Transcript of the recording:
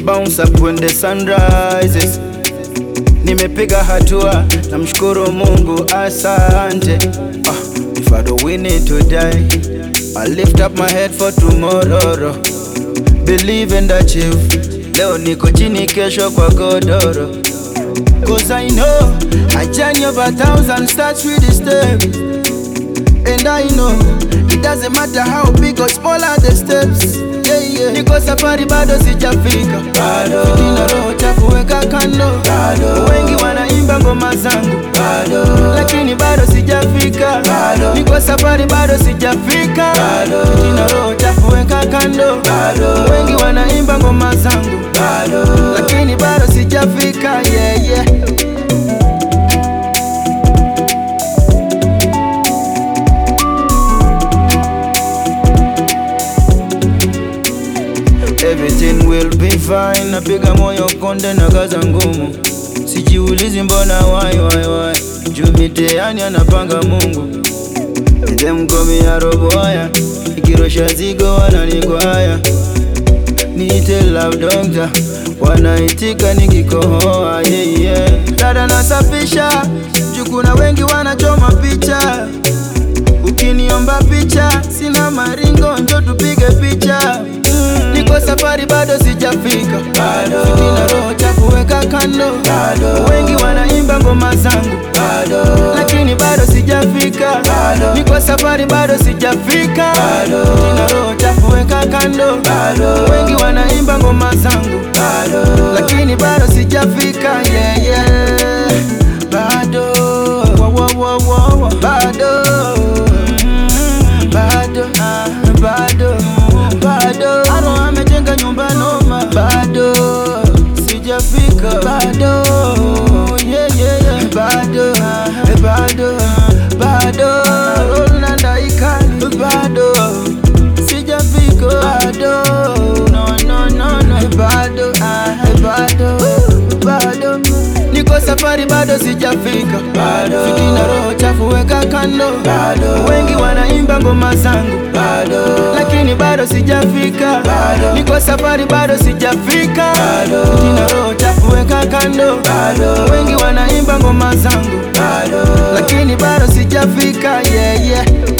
bounce up when the sun rises. Nimepiga hatua, namshukuru Mungu asante. If I don't win it today, I lift up my head for tomorrow. Believe and achieve. Leo niko chini, kesho kwa godoro. Cause I know a journey of 1,000 starts with a step. And I know it doesn't matter how big or small are the steps. Niko safari bado sijafika, fitina roho chafu weka kando. Wengi wanaimba ngoma zangu, lakini bado sijafika. Niko safari bado sijafika, fitina roho chafu weka kando. Wengi wanaimba ngoma zangu, lakini bado sijafika. Everything will be fine. Napiga moyo konde na kaza ngumu. Sijiulizi mbona why juu miteani anapanga Mungu. Nde mkomi ya roboya, ikirosha zigo wananigwaya. Niite love doctor, wanaitika nikikohoa. Dada nasafisha, juu kuna wengi wanachoma picha. Ukiniomba picha, sina maringo, njo tupige picha. Niko safari bado sijafika, fitina roho chafu weka kando. Wengi wanaimba ngoma zangu, lakini bado sijafika. Niko safari bado sijafika, fitina roho chafu weka kando. Wengi wanaimba ngoma zangu, lakini bado sijafika. Bado bado Aro amejenga nyumba noma, bado sijafika. Bado bado rola ndaikali, bado sijafika. Bado niko safari bado sijafika, fitina roho chafu weka kando. Wengi wanaimba ngoma zangu, lakini bado sijafika. Niko safari bado sijafika, fitina roho chafu weka kando. Wengi wanaimba ngoma zangu, lakini bado sijafika.